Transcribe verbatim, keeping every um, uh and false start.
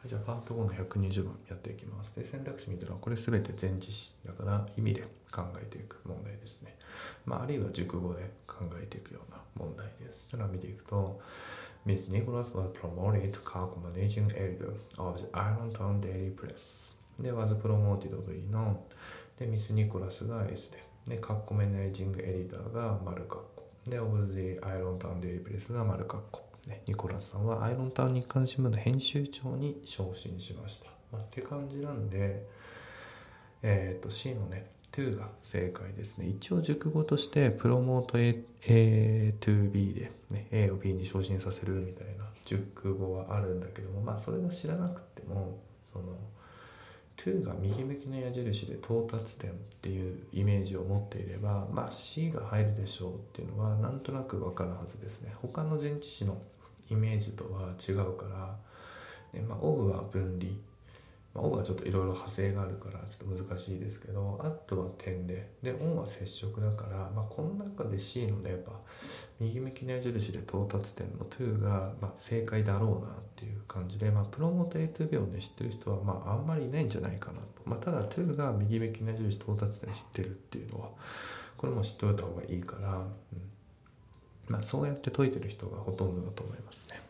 じゃあパートごのひゃくにじゅうばんやっていきます。で、選択肢見たらこれすべて前置詞だから意味で考えていく問題ですね。まあ、あるいは熟語で考えていくような問題です。そしたら見ていくと、Miss Nicholas was promoted to managing editor of the Ironton Daily Press。で、was promoted V の、で、ミスニコラスが S で、で、カッコマネージングエディターが丸カッコ。で、of the Ironton Daily Press が丸カッコ。ニコラスさんはアイロンタウン日刊新聞の編集長に昇進しました、まあ、って感じなんで、えっと C のねにが正解ですね。一応熟語としてプロモート A, A to B で、ね、A を B に昇進させるみたいな熟語はあるんだけども、まあそれが知らなくてもそのにが右向きの矢印で到達点っていうイメージを持っていれば、まあ C が入るでしょうっていうのはなんとなくわかるはずですね。他の前置詞のイメージとは違うから、ね、まあ of は分離、まあ、of はちょっといろいろ派生があるからちょっと難しいですけど、at は点で、で on は接触だから、まあ、この中で C のねやっぱ右向きの矢印で到達点のにが、まあ、正解だろうなっていう感じで、まあ、プロモート A to B をね知ってる人はまああんまりいないんじゃないかなと、まあ、ただにが右向きの矢印到達点知ってるっていうのはこれも知っておいた方がいいから、うん、まあ、そうやって解いてる人がほとんどだと思いますね。